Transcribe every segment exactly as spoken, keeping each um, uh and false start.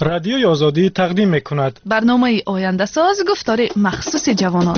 رادیوی آزادی تقدیم میکند برنامه آینده ساز گفتار مخصوص جوانان.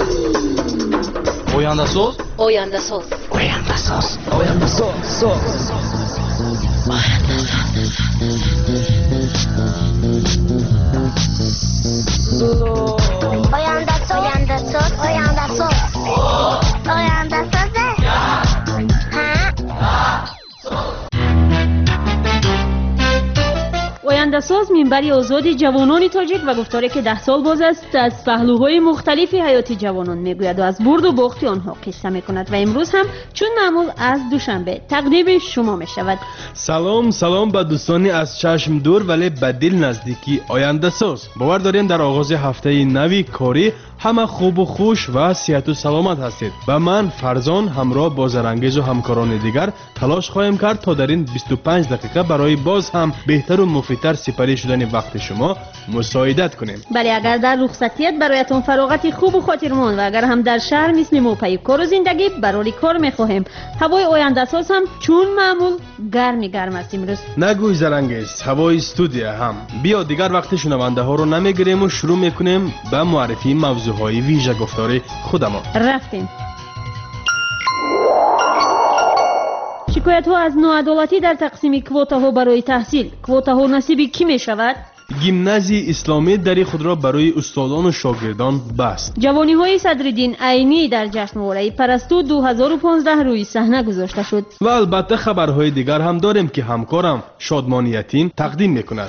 آینده ساز آینده ساز آینده ساز آینده ساز آینده ساز آینده ساز آینده ساز آینده ساز آینده ساز منبری آزادی جوانان تاجیک و گفتاری که ده سال باز است از پهلوهای مختلفی حیاتی جوانان میگوید و از برد و باخت آنها قصه میکند و امروز هم چون معمول از دوشنبه تقدیم شما میشود. سلام سلام به دوستانی از چشم دور ولی به دل نزدیکی آینده ساز. باور داریم در آغاز هفته نوی کاری همه خوب و خوش و صحت و سلامت هستید. و من فرزان همراه با زرانگیز و همکاران دیگر تلاش خواهیم کرد تا در این بیست و پنج دقیقه برای باز هم بهتر و مفیدتر سپری شدن وقت شما مساعدت کنیم. بله، اگر در رخصتیت برایتون فراغت خوب و خاطرمان و اگر هم در شهر مثل ما پی کار و زندگی برای کار میخواهیم، هوای آینده ساز هم چون معمول گرم گرم است امروز. نگوی زرانگیز، هوای استودیو هم. بیا دیگر وقت شنونده ها رو نمیگیریم و شروع میکنیم به معرفی موضوعهای ویژه گفتار خودمان. رفتیم. شکایت ها از ناعدالتی در تقسیم کواتا ها برای تحصیل. کواتا ها نصیب کی می شود؟ گیمنازی اسلامی دری خود را برای استادان و شاگردان بست. جوانی های صدرالدین عینی در جشنواره پرستو دو هزار و پانزده روی صحنه گذاشته شد. و البته خبرهای دیگر هم داریم که همکارم شادمان یتیم تقدیم میکند.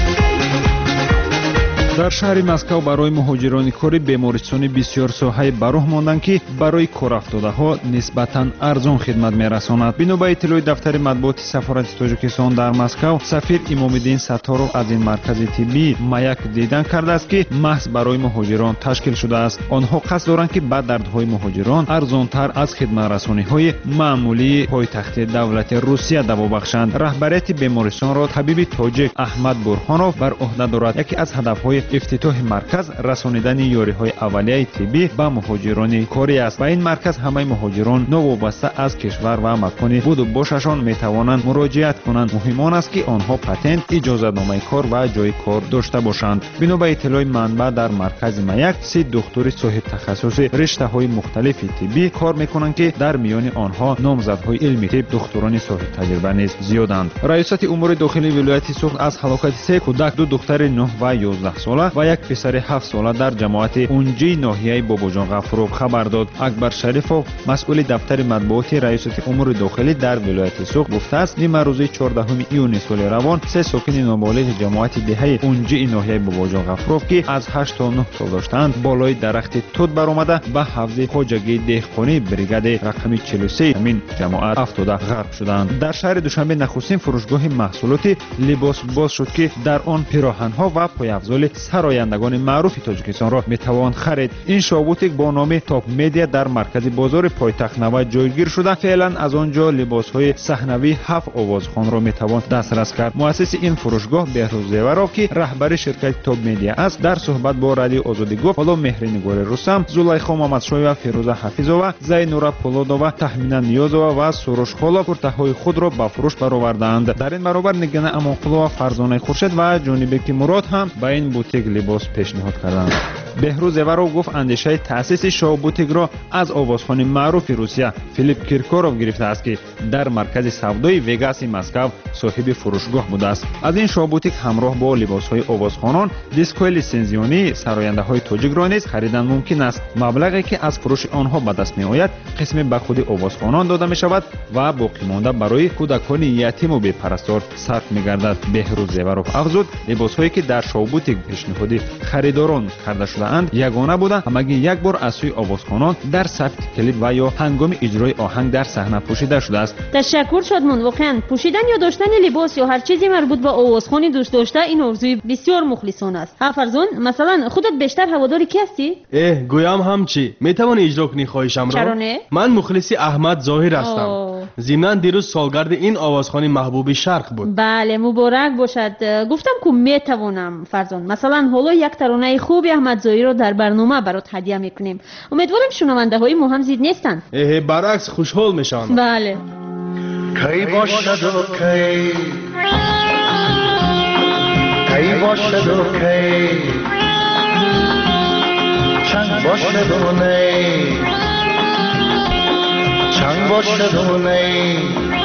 در شهر مسکو برای مهاجران کاری بیمارستانی بسیار ساحه براه ماندند که برای کار افتاده ها نسبتاً ارزان خدمت میرساند. بنا به اطلاع دفتر مطبوعات سفارت تاجیکستان در مسکو، سفیر امام‌الدین ستارов از این مرکز طبی مایک دیدن کرده است که محض برای مهاجران تشکیل شده است. آنها قصد دارند که به دردهای مهاجران ارزانتر از خدمت رسانی‌های معمولی پایتخت دولت روسیه دوا بخشند. رهبریت بیمارستان را طبیب تاجیک احمد برهانوف بر عهده دارد. یکی از هدف‌های افتتاح مرکز رسانیدن یاری‌های اولیه طبی به مهاجران کاری است. و این مرکز همه مهاجران نوابسته از کشور و مکان بود و باششان میتوانند مراجعت کنند. مهم آن است که آنها پتنت، اجازه‌نامه کار و جای کار داشته باشند. بنا به اطلاع منبع در مرکز مایک سه دکتر صاحب تخصص رشته‌های مختلف طبی کار میکنند که در میان آنها نامزدهای علمی طب دکتران صاحب تجربه نیز زیادند. ریاست امور داخلی ولایت سوخت از هلاکت سه کودک، دو دختر نه و یازده ساله و یک پسر هفت ساله در جماعت اونجی ناحیه باباجان غفورov خبر داد. اکبر شریفov مسئول دفتر مطبوعات ریاست امور داخلی در ولایت سوخت گفته است نیم روز چهاردهم ایون سال روان سه ساکن نابالغ جماعت دهه اونجی ناحیه باباجان غفورov که از هشت تا نه سال داشتند بالای درخت توت برآمده به حوض خواجگی دهقانی بریگاد رقم چهل و سه همین جماعت افتاده غرق شدند. در شهر دوشنبه نخستین فروشگاه محصولات لباس باز شد که در آن پیراهن‌ها و پایافزال سرایندگان معروف تاجیکستان را میتوان خرید. این شابوتیک با نام تاپ مدیا در مرکز بازار پایتخت نو جایگیر شده. فعلا از آنجا لباس‌های صحنوی هفت آوازخوان را میتوان دسترس کرد. مؤسس این فروشگاه بهروز زیوروف که رهبر شرکت تاپ مدیا است در صحبت با رادیو آزادی گفت حالا مهرنگار رستم، زلیخا محمدشاه و فیروزه حفیظова، زینورا پولادова، تحمینا نیازова و سروش خالا کورتاهای خود را به فروش برآوردند. در این برابر نگینه امانقلو و فرزانه خورشید و جانبک مراد هم به این بوتیک لباس پیشنهاد کردند. بهروز زیوروف گفت اندیشه تأسیس شاو بوتیک را از آوازخوان معروف روسیه فیلیپ کیرکوروف گرفته است که در مرکز سودای وگاس مسکو صاحب فروشگاه بوده است. از این شاو بوتیک همراه با لباس‌های آوازخوانان، دیسک‌های لیسنزیونی سراینده‌های تاجیک را نیز خریدن ممکن است. مبلغی که از فروش آنها به دست می‌آید قسمی به خود آوازخوانان داده می‌شود و باقی مانده برای کودکان یتیم و بی‌پرستار صرف می‌گردد. بهروز زیوروف افزود لباس‌هایی که در شاو بوتیک پیشنهاد خریداران کرده شده اند یگانه بوده. همگی یک بار از سوی آوازخوانان در ثبت کلیپ و یا هنگام اجرای آهنگ در صحنه پوشیده شده است. تشکر شادمان. واقعا پوشیدن یا داشتن لباس یا هر چیزی مربوط به آوازخوانی دوست داشته این آرزوی بسیار مخلصانه است. ها فرزان، مثلا خودت بیشتر هواداری کی هستی؟ اه گویم هم چی میتوانی اجرا کنی خواهشم را؟ چرا نه؟ من مخلصی احمد ظاهر هستم. ضمناً دیروز سالگرد این آوازخوان محبوب شرق بود. بله مبارک باشد. گفتم که میتوانم فرزان، مثلا حالا یک ترانه خوبی احمد ظاهری رو در برنامه برات هدیه میکنیم. امیدوارم شنونده های ما هم زید نیستن. اه برعکس خوشحال میشن. بله. کی باشد و کی کی باشد و کی چنگ باشد و نی چنگ باشد و نی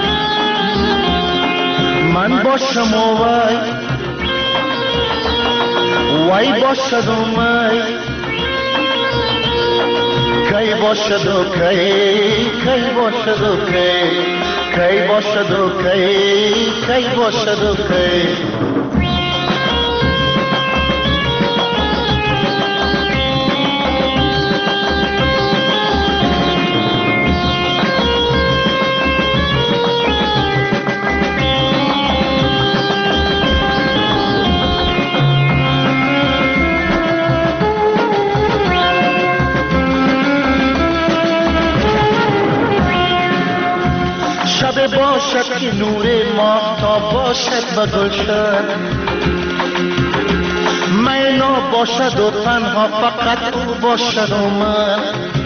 من باشم و وی وی باشد و می کی باشد و کی کی باشد و کی کی باشد و کی کی باشد و کی باشد که نور ماهتاب باشد و گلشن مینا باشد و تنها فقط او باشد و من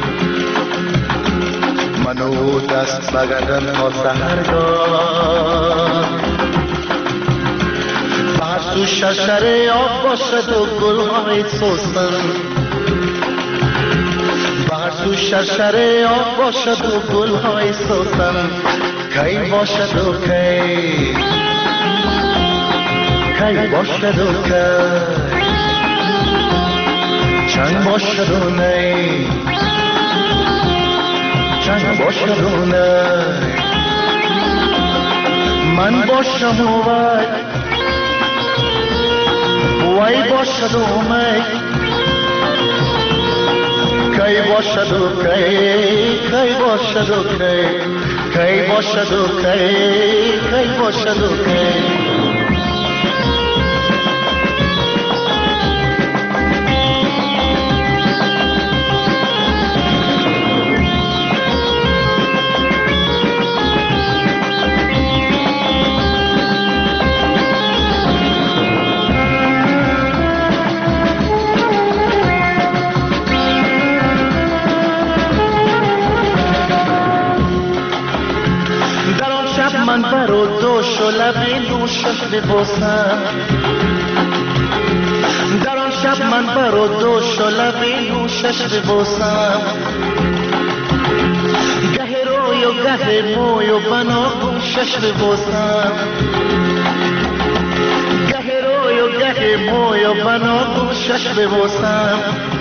من او دست بگردن تا سحرگاه بر سو شرشره آب باشد و گلهای سوسن بر سو شرشره آب باشد و گلهای سوسن کی باشد و کی کی باشد و کی چنگ باشد و نی چنگ باشد و نی من باشم و وی وی باشد و می کی باشد و کی کی باشد و کی کی باشد و کی کی باشد و کی من بر و دوش و لبی نوشش ببوسم در آن شب من بر و دوش و لبی نوشش ببوسم گه روی و گه موی و بناگوشش ببوسم گه روی و گه موی و بناگوشش ببوسم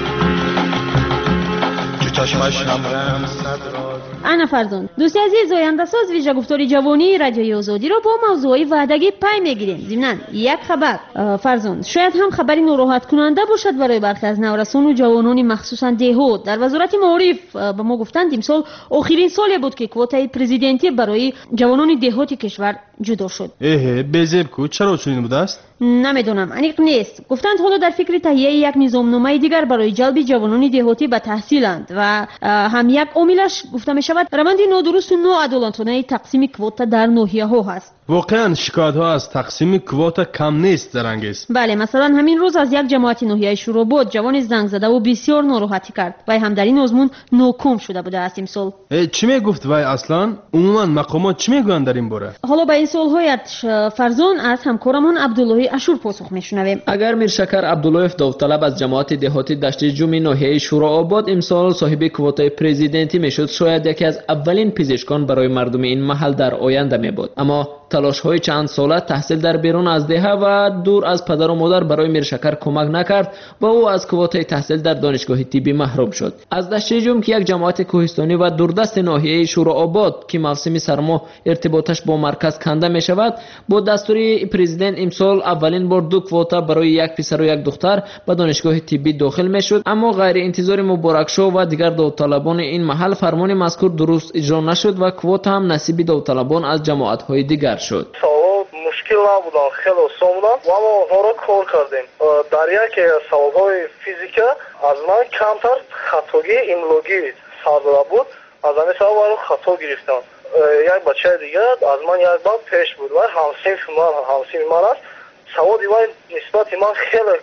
جو چشمش هم رمز ندارد. انا فرزند دوستی عزیز، آینده ساز ویژه گفتاری جوانی رادیوی آزادی را با موضوعی وحدتی پی میگیریم. ضمناً یک خبر فرزند شاید هم خبری ناراحت کننده باشد برای برخی از نورسان و جوانان مخصوصا دهات. در وزارت معارف به ما گفتند امسال آخرین سالی بود که کوتای پرزیدنتی برای جوانان دهاتی کشور جدا شد. اه بزب کو چرا چنین بوده است؟ نمیدونم، انیق نیست. گفتند حالا در فکر تهیه یک نظامنامه دیگر برای جلب جوانان دهاتی به تحصیلند و هم یک عاملش گفته می شود روند نادرست و ناعادلانه تقسیم کوتا در ناحیه ها هست. واقعا شکایت ها از تقسیم کوتا کم نیست در انگیز. بله، مثلا همین روز از یک جماعت ناحیه شوراباد جوان زنگ زده و بسیار ناراحتی کرد و هم در این آزمون ناکام شده بوده است امسال. چی میگفت وای اصلا؟ عموما مقامات چی میگویند در این باره؟ حالا به این سوالهایت فرزان از همکارمان عبدالله اشور پاسخ میشنویم. اگر میرشکر عبدالله داوطلب از جماعت دهاتی دشت جومی ناحیه شوراباد امسال صاحب کوتای پرزیدنتی میشد، شاید یکی از اولین پزشکان برای مردم این محل در آینده میبود. اما تلاش های چند ساله تحصیل در بیرون از دهه و دور از پدر و مادر برای میرشکر کمک نکرد و او از کوتای تحصیل در دانشگاه طبی محروم شد. از دشت جوم که یک جماعت کوهستانی و دوردست ناحیه شوراباد که موسم سرما ارتباطش با مرکز کنده می شود، با دستور پرزیدنت امسال اولین بار دو کوتا برای یک پسر و یک دختر به دانشگاه طبی داخل می شد. اما غیر انتظار مبارک شو و دیگر داوطلبان این محل فرمان مذکور درست اجرا نشد و کوتا هم نصیب داوطلبان از جماعت های دیگر شد. مشکل نبودن، خیلی آسان بودن و ما آنها را کار کردیم. در یکی از سوالهای فیزیکا از من کمتر خطاگی املایی سر داده بود، از همین سوال رو خطا گرفتم. یک بچه دیگر از من یک بار پیش بود و همسنف من همسنف من است. سوال دیوان نسبت من خیلی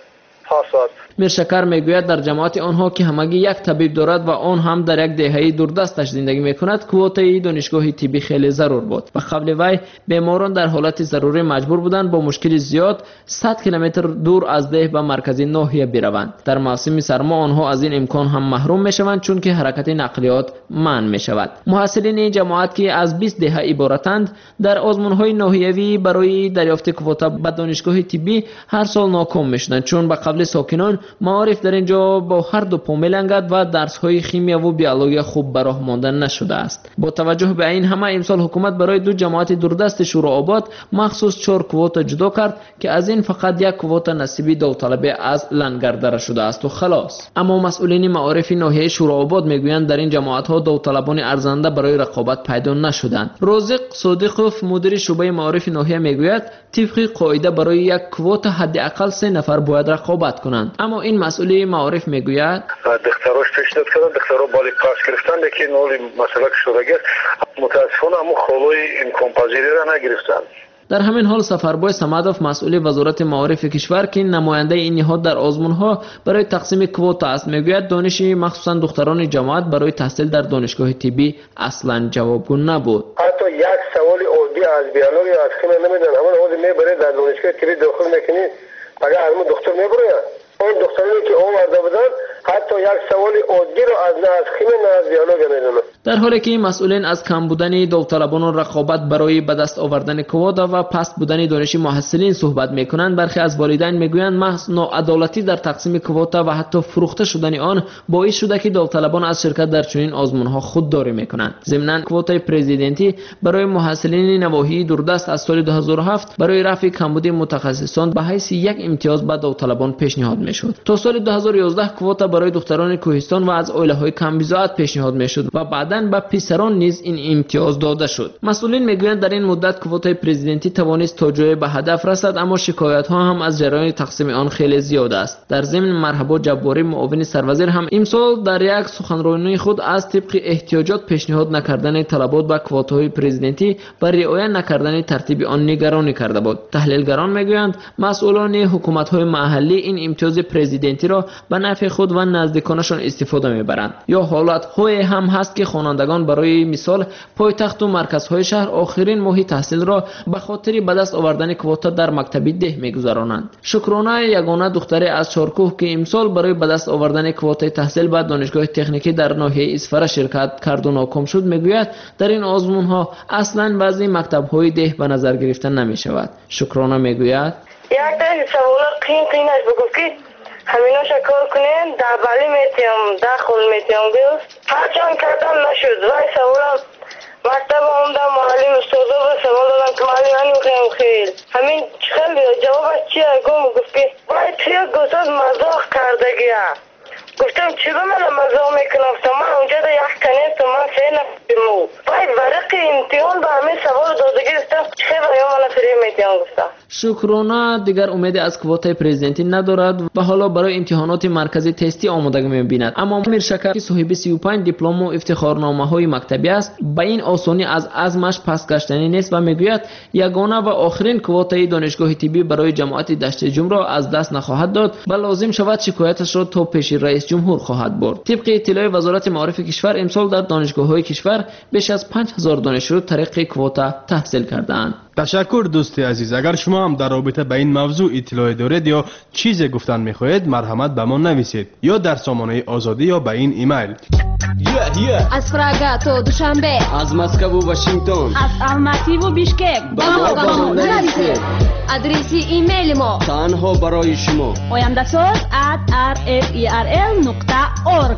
پس است. میرشکر میگوید در جماعت آنها که همگی یک طبیب دارد و آن هم در یک دهه دوردستش زندگی میکند، کوتای دانشگاه طبی خیلی ضرور بود و قبل وی بیماران در حالت ضروری مجبور بودند با مشکل زیاد صد کیلومتر دور از ده به مرکزی ناحیه بروند. در موسم سرما آنها از این امکان هم محروم میشوند چون که حرکت نقلیات منع میشود. محصلین این جماعت که از بیست دهه عبارتند در آزمون‌های ناحیوی برای دریافت کوتا به دانشگاه طبی هر سال ناکام میشدند چون به قبل ساکنان معارف در اینجا با هر دو پا میلنگد و درس‌های شیمیا و بیولوژی خوب به راه مانده نشده است. با توجه به این همه امسال حکومت برای دو جماعت دوردست شورآباد مخصوص چهار کوتا جدا کرد که از این فقط یک کوتا نصیبی داوطلبه از لنگردره شده است و خلاص. اما مسئولین معارف ناحیه شورآباد میگویند در این جماعت‌ها داوطلبان ارزنده برای رقابت پیدا نشدند. رازق صادقوف مدیر شعبه معارف ناحیه میگوید طبق قاعده برای یک کوتا حداقل سه نفر باید رقابت کنند. اما این مسئول معارف میگوید دختراش پیشنهاد کردن، دخترها بالی پاس گرفتن لیکن اولی مسئله که شده متاسفانه اما خلوی امکان پذیری را نگرفتند. در همین حال سفربای سمدوف مسئول وزارت معارف کشور که نماینده این نهاد در آزمون‌ها برای تقسیم کوتا است میگوید دانش مخصوصا دختران جماعت برای تحصیل در دانشگاه طبی اصلا جوابگو نبود. حتی یک سوال عادی از بیولوژی از خیلی نمیدن، همون عادی میبره در دانشگاه طبی داخل میکنی اگر از دکتر میبره اون دخترانی که آورده بودن حتی یک سوال عادی رو از نه از خیمی نه از بیولوژی میدونه. در حالی که مسئولین از کم بودن داوطلبان رقابت برای به دست آوردن کوتا و پست بودن دانش محصلین صحبت میکنند، برخی از والدین میگویند محض ناعدالتی در تقسیم کوتا و حتی فروخته شدن آن باعث شده که داوطلبان از شرکت در چنین آزمون‌ها خودداری میکنند. ضمناً کوتای پرزیدنتی برای محصلین نواحی دوردست از سال دو هزار و هفت برای رفع کمبود متخصصان به حیث یک امتیاز به داوطلبان پیشنهاد میشد. تا سال دو هزار و یازده کوتا برای دختران کوهستان و از عائله‌های کم بضاعت پیشنهاد میشد و بعداً به پسران نیز این امتیاز داده شد. مسئولین میگویند در این مدت کوتای پرزیدنتی توانست تا جای به هدف رسد، اما شکایت ها هم از جریان تقسیم آن خیلی زیاد است. در ضمن مرحبا جباری معاون سروزیر هم امسال در یک سخنرانی خود از طبق احتیاجات پیشنهاد نکردن طلبات به کوتاهای پرزیدنتی و رعایت نکردن ترتیب آن نگرانی کرده بود. تحلیلگران میگویند مسئولان حکومت‌های محلی این امتیاز پرزیدنتی را به نفع خود و نزدیکانشان استفاده میبرند. یا حالت‌های هم هست که خوانندگان برای مثال پایتخت و مرکزهای شهر آخرین ماهی تحصیل را به خاطر به دست آوردن کوتا در مکتبی ده میگذرانند. شکرانه یگانه دختری از چارکوه که امسال برای به دست آوردن کوتای تحصیل به دانشگاه تکنیکی در ناحیه اصفهان شرکت کرد و ناکام شد میگوید در این آزمون ها اصلا بعضی مکتب های ده به نظر گرفته نمی شود. شکرانه میگوید یک در سوال قین قینش بگو که همینو شکر کنین در بلی میتیم داخل میتیم بیست هرچند کردم نشد وای سوالم مکتب آمدم معلم استوزا به سوال دادم که معلم هنیم خیلی خیل همین خیلی جوابش چیه گم گفت که وای توی گفتاد مزاق کرده گیه گفتم چی به من مزاق میکنم من اونجا دا یک کنیست و من سه نفرمو وای ورق امتحان به همین سوال دادگی گفتم خیلی یا من فری میتیم گفتم. شکرانه دیگر امیدی از کوتای پرزیدنتی ندارد و حالا برای امتحانات مرکزی تستی آمادگی می‌بیند. اما میرشکر که صاحب سی و پنج دیپلم و افتخارنامه‌های مکتبی است به این آسانی از عزمش پس گشتنی نیست و میگوید یگانه و آخرین کوتای دانشگاه طبی برای جماعت دشت جم را از دست نخواهد داد و لازم شود شکایتش را تا پیش رئیس جمهور خواهد برد. طبق اطلاع وزارت معارف کشور امسال در دانشگاه‌های کشور بیش از پنج هزار دانشجو طریق کوتا تحصیل کرده‌اند. تشکر دوست عزیز. اگر شما هم در رابطه به این موضوع اطلاع دارید یا چیزی گفتن میخواهید مرحمت به ما نویسید یا در سامانه آزادی یا به این ایمیل yeah, yeah. از پراگا تا دوشنبه، از مسکو و واشنگتن، از الماتی و بیشکک با ما نویسید. ادرسی ایمیل ما تنها برای شما oyandasaz at r f e r l نقطه org.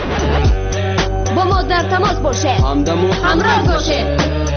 با ما در تماس باشه، همدم و همراه باشه.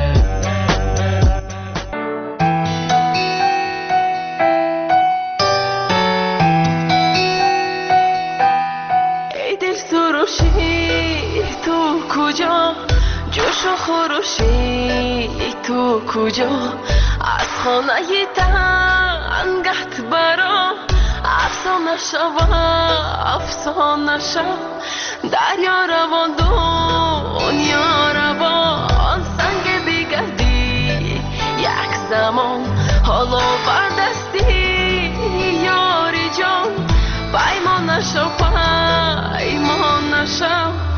تو کجا جوش و خروشی تو کجا از خانه تنگت برا افسانه شو افسانه شو دریا روان دنیا روان سنگ بگردی یک زمان حالا بردستی یاری جان باشم